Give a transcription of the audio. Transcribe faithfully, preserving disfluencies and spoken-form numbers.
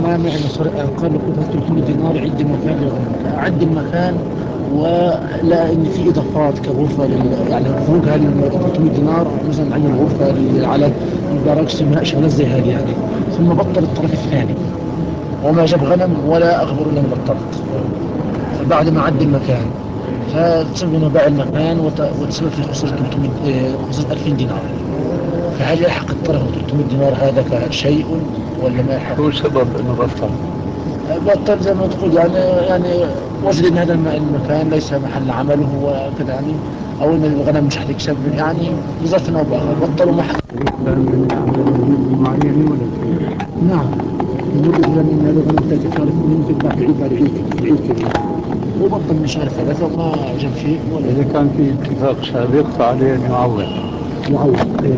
مانع إنه صار قال له خذ ثلاثمية دينار يعد مكان للغنم، أعد المكان ولا إن في إضافات كغرفة لل... يعني فوق هذه ال ثلاثمية دينار مثلا عمل غرفة لل... على البراكس شغلات زي هذه يعني. ثم بطل الطرف الثاني وما جاب غنم ولا أخبر إلا أنا بطلت. فبعد ما عد المكان فتسبب انه باع المكان وت- وتسبب في خسارة ثلاثمية إيه، خسارة ألفين دينار. فهل يلحق الطرف ثلاثمية دينار هذا كشيء ولا ما يلحق؟ شو سبب انه بطل؟ بطل زي ما تقول يعني يعني وجد ان هذا الم- المكان ليس محل عمله وكذا يعني، او ان الغنم مش حتكسب يعني بظرف او باخر بطلوا ما حد. كان من مدة معينة ولا كيف؟ نعم. لمدة يعني ان هذا الغنم تأتي شهر اثنين تذبح بعيد بعد عيد بعيد كذا. وبطل من شهر ثلاثة وما جاب شيء ولا إذا كان في اتفاق سابق فعليه أن يعوض. يعوض.